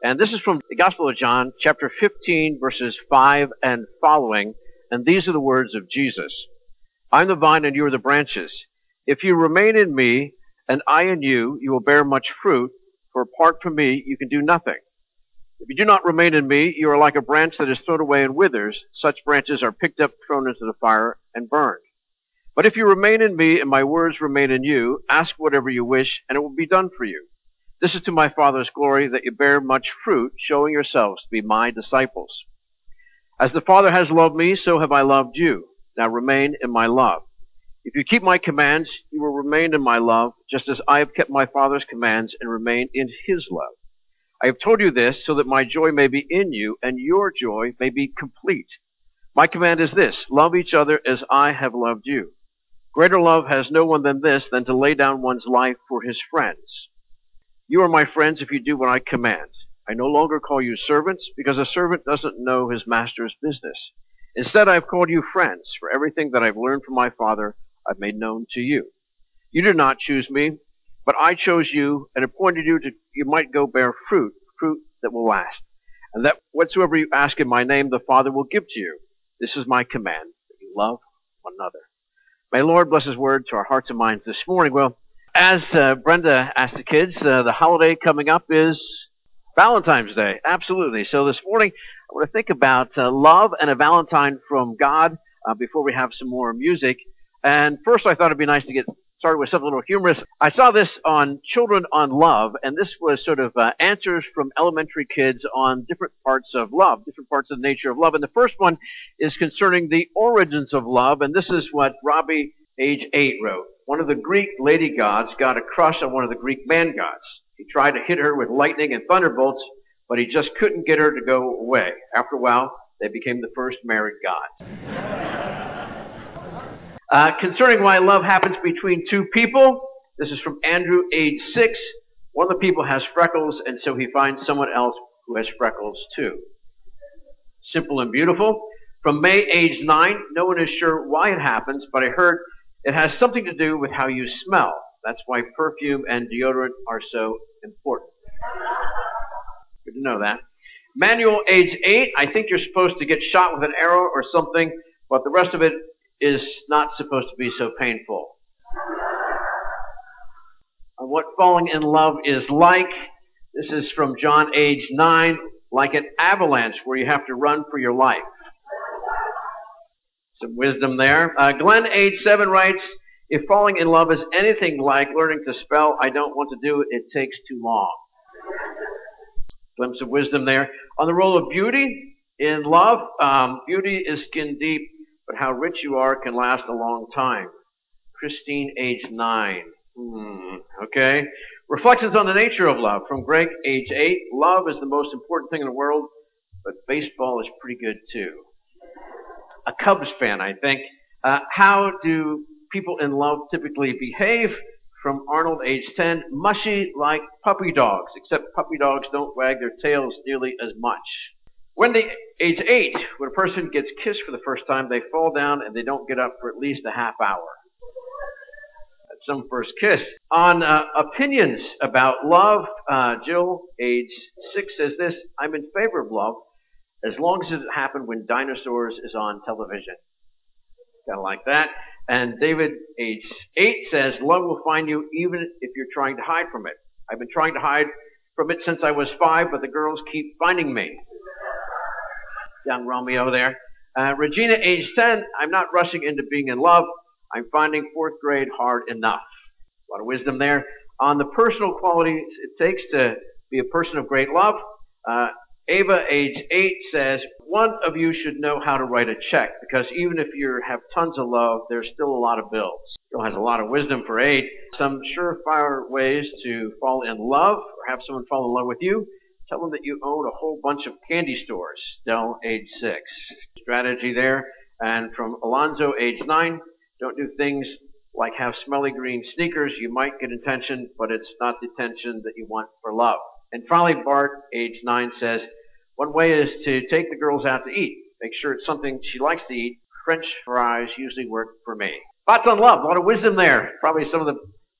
And this is from the Gospel of John, chapter 15, verses 5 and following. And these are the words of Jesus. I'm the vine and you are the branches. If you remain in me and I in you, you will bear much fruit, for apart from me you can do nothing. If you do not remain in me, you are like a branch that is thrown away and withers. Such branches are picked up, thrown into the fire, and burned. But if you remain in me and my words remain in you, ask whatever you wish, and it will be done for you. This is to my Father's glory, that you bear much fruit, showing yourselves to be my disciples. As the Father has loved me, so have I loved you. Now remain in my love. If you keep my commands, you will remain in my love, just as I have kept my Father's commands and remain in his love. I have told you this so that my joy may be in you, and your joy may be complete. My command is this: love each other as I have loved you. Greater love has no one than this, than to lay down one's life for his friends. You are my friends if you do what I command. I no longer call you servants, because a servant doesn't know his master's business. Instead, I have called you friends, for everything that I've learned from my Father I've made known to you. You did not choose me, but I chose you and appointed you you might go bear fruit that will last, and that whatsoever you ask in my name, the Father will give to you. This is my command, that you love one another. May the Lord bless his word to our hearts and minds this morning. Well, as Brenda asked the kids, the holiday coming up is Valentine's Day. Absolutely. So this morning, I want to think about love and a Valentine from God before we have some more music. And first, I thought it'd be nice to get started with something a little humorous. I saw this on Children on Love, and this was sort of answers from elementary kids on different parts of love, different parts of the nature of love. And the first one is concerning the origins of love, and this is what Robbie, age 8, wrote. One of the Greek lady gods got a crush on one of the Greek man gods. He tried to hit her with lightning and thunderbolts, but he just couldn't get her to go away. After a while, they became the first married gods. Concerning why love happens between two people, this is from Andrew, age 6. One of the people has freckles, and so he finds someone else who has freckles too. Simple and beautiful. From May, age 9, no one is sure why it happens, but I heard it has something to do with how you smell. That's why perfume and deodorant are so important. Good to know that. Manuel, age 8, I think you're supposed to get shot with an arrow or something, but the rest of it is not supposed to be so painful. What falling in love is like. This is from John, age 9, like an avalanche where you have to run for your life. Some wisdom there. Glenn, age 7, writes, if falling in love is anything like learning to spell, I don't want to do it. It takes too long. Glimpse of wisdom there. On the role of beauty in love, beauty is skin deep, but how rich you are can last a long time. Christine, age 9. Okay. Reflections on the nature of love. From Greg, age 8. Love is the most important thing in the world, but baseball is pretty good too. A Cubs fan, I think. How do people in love typically behave? From Arnold, age 10. Mushy like puppy dogs, except puppy dogs don't wag their tails nearly as much. Wendy, age 8. When a person gets kissed for the first time, they fall down and they don't get up for at least a half hour. That's some first kiss. On opinions about love, Jill, age 6, says this: I'm in favor of love as long as it happened when Dinosaurs is on television. Kind of like that. And David, age 8, says love will find you even if you're trying to hide from it. I've been trying to hide from it since I was 5, but the girls keep finding me. Young Romeo there. Regina, age 10, I'm not rushing into being in love. I'm finding 4th grade hard enough. A lot of wisdom there. On the personal qualities it takes to be a person of great love, Ava, age 8, says, one of you should know how to write a check, because even if you have tons of love, there's still a lot of bills. Jill has a lot of wisdom for 8. Some surefire ways to fall in love, or have someone fall in love with you. Tell them that you own a whole bunch of candy stores. Dell, age 6. Strategy there. And from Alonzo, age 9, don't do things like have smelly green sneakers. You might get attention, but it's not the attention that you want for love. And finally, Bart, age 9, says, one way is to take the girls out to eat. Make sure it's something she likes to eat. French fries usually work for me. Thoughts on love. A lot of wisdom there. Probably some of the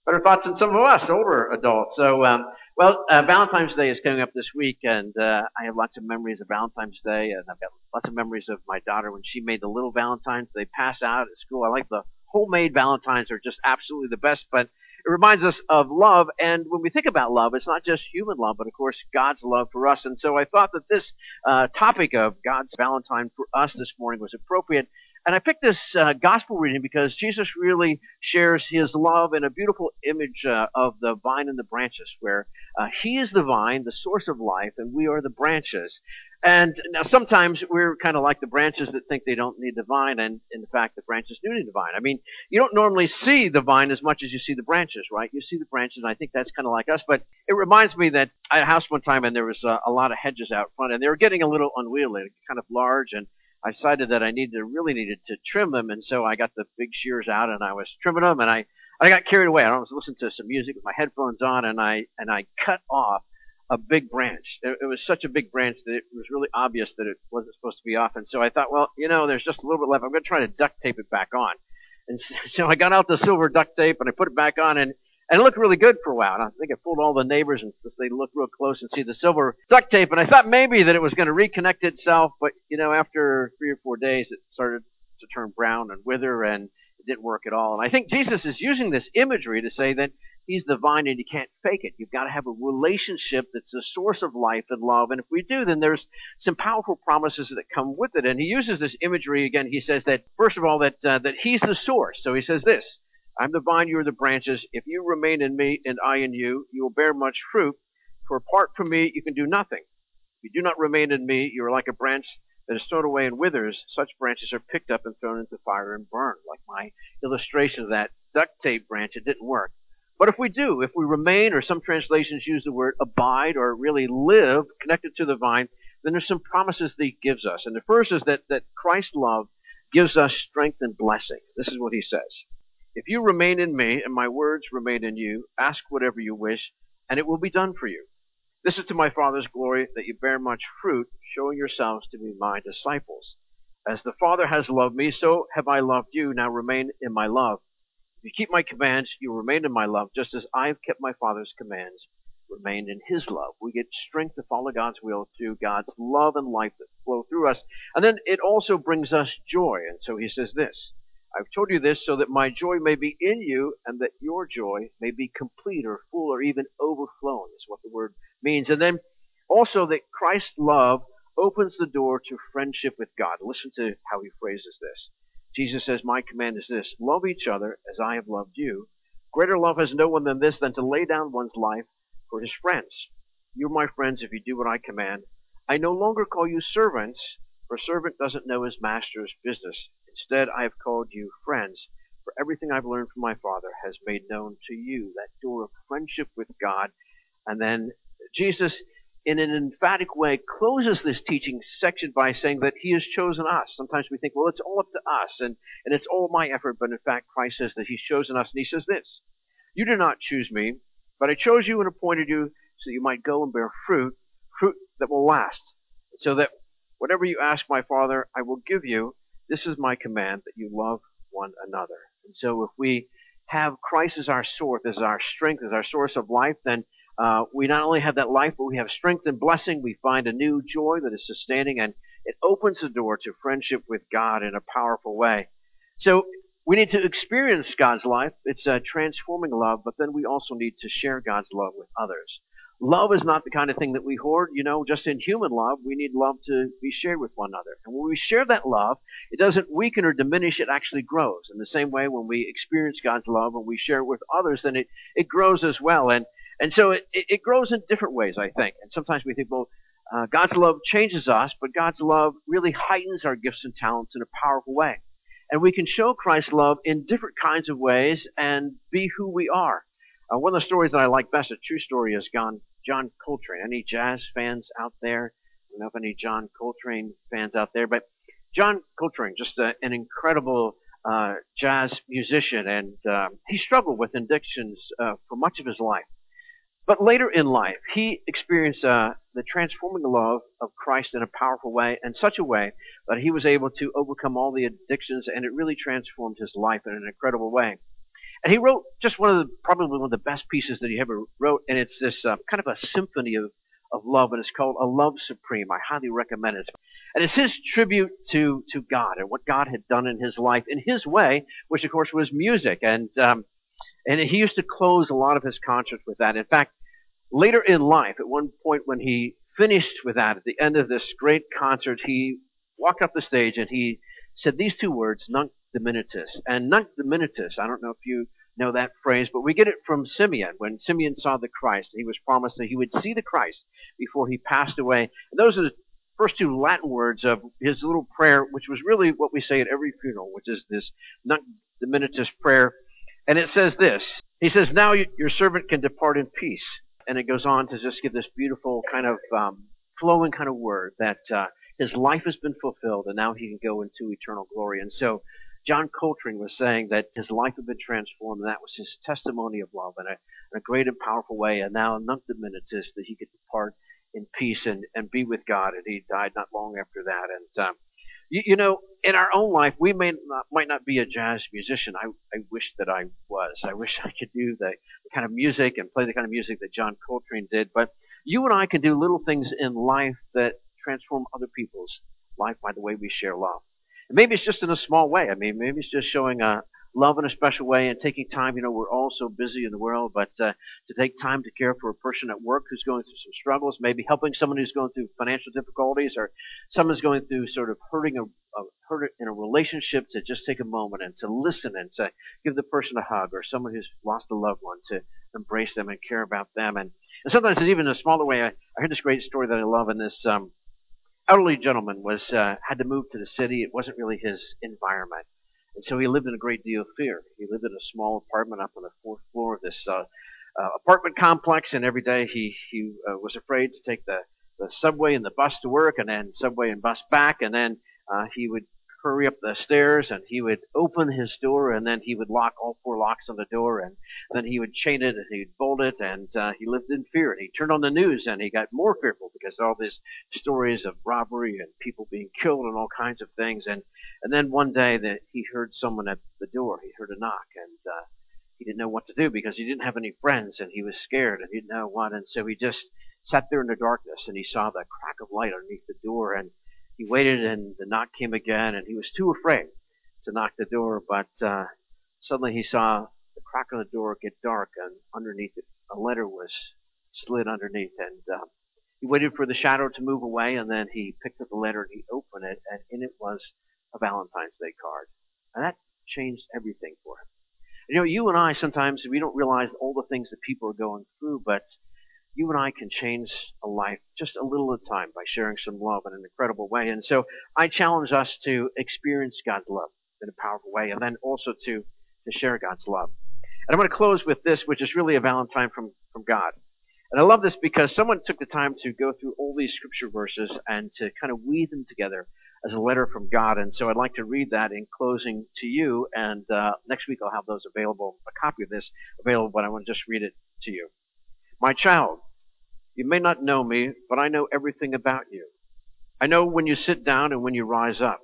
Better thoughts than some of us older adults. So, Valentine's Day is coming up this week, and I have lots of memories of Valentine's Day, and I've got lots of memories of my daughter when she made the little Valentines. They pass out at school. I like the homemade Valentines; are just absolutely the best. But it reminds us of love, and when we think about love, it's not just human love, but of course God's love for us. And so I thought that this topic of God's Valentine for us this morning was appropriate. And I picked this gospel reading because Jesus really shares his love in a beautiful image of the vine and the branches, where he is the vine, the source of life, and we are the branches. And now sometimes we're kind of like the branches that think they don't need the vine, and in fact the branches do need the vine. I mean, you don't normally see the vine as much as you see the branches, right? You see the branches, and I think that's kind of like us. But it reminds me that I had a house one time, and there was a lot of hedges out front, and they were getting a little unwieldy, kind of large, and I decided that I really needed to trim them, and so I got the big shears out and I was trimming them, and I got carried away. I was listening to some music with my headphones on, and I cut off a big branch. It was such a big branch that it was really obvious that it wasn't supposed to be off, and so I thought, well, there's just a little bit left. I'm going to try to duct tape it back on, and so I got out the silver duct tape and I put it back on, and it looked really good for a while. And I think I fooled all the neighbors, and they looked real close and see the silver duct tape. And I thought maybe that it was going to reconnect itself, but after 3 or 4 days, it started to turn brown and wither, and it didn't work at all. And I think Jesus is using this imagery to say that he's the vine and you can't fake it. You've got to have a relationship that's the source of life and love. And if we do, then there's some powerful promises that come with it. And he uses this imagery again. He says that, first of all, that he's the source. So he says this: I'm the vine, you are the branches. If you remain in me and I in you, you will bear much fruit. For apart from me, you can do nothing. If you do not remain in me, you are like a branch that is thrown away and withers. Such branches are picked up and thrown into fire and burned. Like my illustration of that duct tape branch, it didn't work. But if we do, if we remain, or some translations use the word abide, or really live connected to the vine, then there's some promises that he gives us. And the first is that Christ's love gives us strength and blessing. This is what he says: if you remain in me and my words remain in you, ask whatever you wish, and it will be done for you. This is to my Father's glory, that you bear much fruit, showing yourselves to be my disciples. As the Father has loved me, so have I loved you. Now remain in my love. If you keep my commands, you remain in my love, just as I have kept my Father's commands, remain in his love. We get strength to follow God's will through God's love and life that flow through us. And then it also brings us joy. And so he says this: I've told you this so that my joy may be in you, and that your joy may be complete or full or even overflowing, is what the word means. And then also that Christ's love opens the door to friendship with God. Listen to how he phrases this. Jesus says, my command is this: love each other as I have loved you. Greater love has no one than this, than to lay down one's life for his friends. You're my friends if you do what I command. I no longer call you servants, for a servant doesn't know his master's business. Instead, I have called you friends, for everything I've learned from my Father has made known to you. That door of friendship with God. And then Jesus, in an emphatic way, closes this teaching section by saying that he has chosen us. Sometimes we think, well, it's all up to us, and it's all my effort. But in fact, Christ says that he's chosen us, and he says this: you did not choose me, but I chose you and appointed you so that you might go and bear fruit that will last, so that whatever you ask my Father, I will give you. This is my command, that you love one another. And so if we have Christ as our source, as our strength, as our source of life, then we not only have that life, but we have strength and blessing. We find a new joy that is sustaining, and it opens the door to friendship with God in a powerful way. So we need to experience God's life. It's a transforming love, but then we also need to share God's love with others. Love is not the kind of thing that we hoard. Just in human love, we need love to be shared with one another. And when we share that love, it doesn't weaken or diminish, it actually grows. In the same way, when we experience God's love and we share it with others, then it grows as well. And so it grows in different ways, I think. And sometimes we think, well, God's love changes us, but God's love really heightens our gifts and talents in a powerful way. And we can show Christ's love in different kinds of ways and be who we are. One of the stories that I like best, a true story, is John Coltrane. Any jazz fans out there? I don't know if any John Coltrane fans out there, but John Coltrane, just an incredible jazz musician, and he struggled with addictions for much of his life. But later in life, he experienced the transforming love of Christ in a powerful way, in such a way that he was able to overcome all the addictions, and it really transformed his life in an incredible way. And he wrote just probably one of the best pieces that he ever wrote, and it's this kind of a symphony of love, and it's called A Love Supreme. I highly recommend it. And it's his tribute to God and what God had done in his life in his way, which of course was music. And he used to close a lot of his concerts with that. In fact, later in life, at one point when he finished with that, at the end of this great concert, he walked up the stage and he said these two words, Nunc Dimittis. And Nunc Dimittis, I don't know if you know that phrase, but we get it from Simeon. When Simeon saw the Christ, he was promised that he would see the Christ before he passed away. And those are the first two Latin words of his little prayer, which was really what we say at every funeral, which is this Nunc Dimittis prayer. And it says this. He says, now your servant can depart in peace. And it goes on to just give this beautiful kind of flowing kind of word that his life has been fulfilled and now he can go into eternal glory. And so John Coltrane was saying that his life had been transformed, and that was his testimony of love in a great and powerful way. And now Nunc Dimittis, that he could depart in peace and be with God. And he died not long after that. And you know, in our own life, we might not be a jazz musician. I wish that I was. I wish I could do the kind of music and play the kind of music that John Coltrane did. But you and I can do little things in life that transform other people's life by the way we share love. And maybe it's just in a small way. I mean, maybe it's just showing love in a special way and taking time. You know, we're all so busy in the world, but to take time to care for a person at work who's going through some struggles, maybe helping someone who's going through financial difficulties, or someone's going through sort of hurt in a relationship, to just take a moment and to listen and to give the person a hug, or someone who's lost a loved one, to embrace them and care about them. And sometimes it's even in a smaller way. I heard this great story that I love, and this elderly gentleman had to move to the city. It wasn't really his environment. And so he lived in a great deal of fear. He lived in a small apartment up on the fourth floor of this apartment complex, and every day he was afraid to take the subway and the bus to work, and then subway and bus back, and then he would hurry up the stairs, and he would open his door, and then he would lock all four locks on the door, and then he would chain it, and he'd bolt it, and he lived in fear. And he turned on the news, and he got more fearful because of all these stories of robbery and people being killed and all kinds of things. And then one day that he heard someone at the door. He heard a knock, and he didn't know what to do because he didn't have any friends, and he was scared, and he didn't know what. And so he just sat there in the darkness, and he saw the crack of light underneath the door, and he waited, and the knock came again, and he was too afraid to knock the door. But suddenly he saw the crack on the door get dark, and underneath it, a letter was slid underneath. And he waited for the shadow to move away, and then he picked up the letter and he opened it, and in it was a Valentine's Day card. And that changed everything for him. You know, you and I, sometimes we don't realize all the things that people are going through, but you and I can change a life just a little at a time by sharing some love in an incredible way. And so I challenge us to experience God's love in a powerful way, and then also to share God's love. And I'm going to close with this, which is really a Valentine from God. And I love this because someone took the time to go through all these scripture verses and to kind of weave them together as a letter from God. And so I'd like to read that in closing to you. And next week I'll have those available, a copy of this available, but I want to just read it to you. My child, you may not know me, but I know everything about you. I know when you sit down and when you rise up.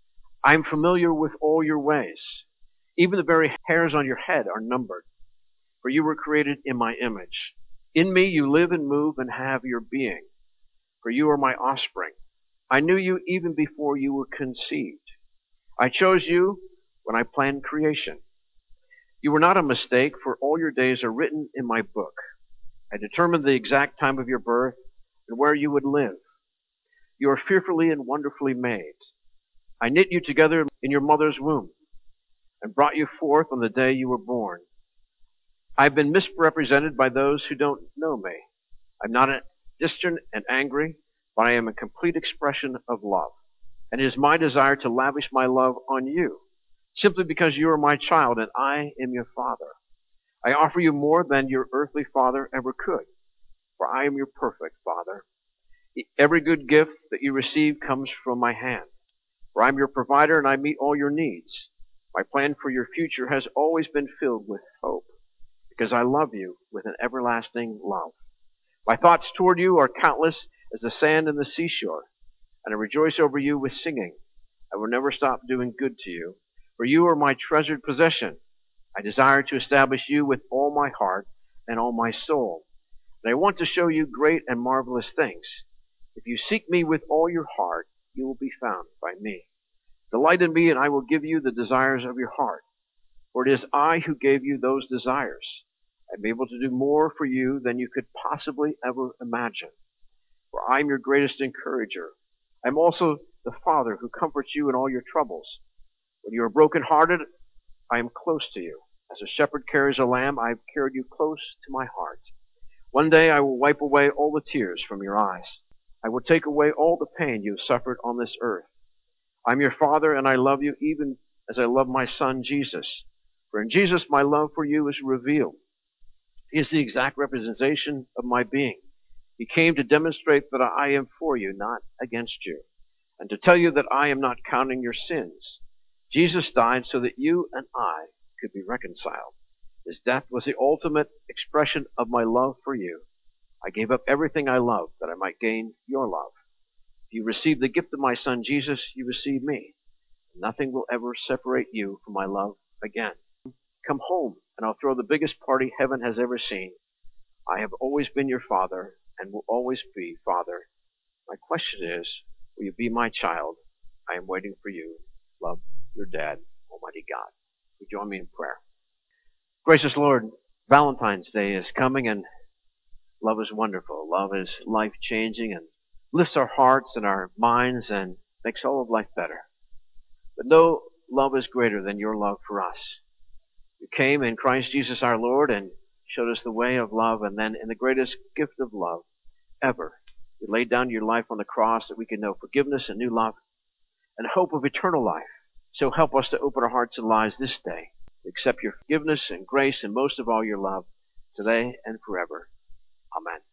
I am familiar with all your ways. Even the very hairs on your head are numbered, for you were created in my image. In me you live and move and have your being, for you are my offspring. I knew you even before you were conceived. I chose you when I planned creation. You were not a mistake, for all your days are written in my book. I determined the exact time of your birth and where you would live. You are fearfully and wonderfully made. I knit you together in your mother's womb and brought you forth on the day you were born. I've been misrepresented by those who don't know me. I'm not distant and angry, but I am a complete expression of love. And it is my desire to lavish my love on you, simply because you are my child and I am your father. I offer you more than your earthly father ever could, for I am your perfect father. Every good gift that you receive comes from my hand, for I'm your provider and I meet all your needs. My plan for your future has always been filled with hope, because I love you with an everlasting love. My thoughts toward you are countless as the sand in the seashore, and I rejoice over you with singing. I will never stop doing good to you, for you are my treasured possession. I desire to establish you with all my heart and all my soul. And I want to show you great and marvelous things. If you seek me with all your heart, you will be found by me. Delight in me, and I will give you the desires of your heart. For it is I who gave you those desires. I'm able to do more for you than you could possibly ever imagine. For I am your greatest encourager. I'm also the Father who comforts you in all your troubles. When you are brokenhearted, I am close to you. As a shepherd carries a lamb, I have carried you close to my heart. One day I will wipe away all the tears from your eyes. I will take away all the pain you have suffered on this earth. I'm your Father, and I love you even as I love my Son, Jesus. For in Jesus my love for you is revealed. He is the exact representation of my being. He came to demonstrate that I am for you, not against you, and to tell you that I am not counting your sins. Jesus died so that you and I could be reconciled. His death was the ultimate expression of my love for you. I gave up everything I loved that I might gain your love. If you receive the gift of my Son Jesus, you receive me. Nothing will ever separate you from my love again. Come home, and I'll throw the biggest party heaven has ever seen. I have always been your Father, and will always be Father. My question is, will you be my child? I am waiting for you. Love, your dad, Almighty God. Would you join me in prayer? Gracious Lord, Valentine's Day is coming, and love is wonderful. Love is life-changing and lifts our hearts and our minds and makes all of life better. But no love is greater than your love for us. You came in Christ Jesus our Lord and showed us the way of love, and then in the greatest gift of love ever, you laid down your life on the cross that we can know forgiveness and new love and hope of eternal life. So help us to open our hearts and lives this day, to accept your forgiveness and grace and most of all your love today and forever. Amen.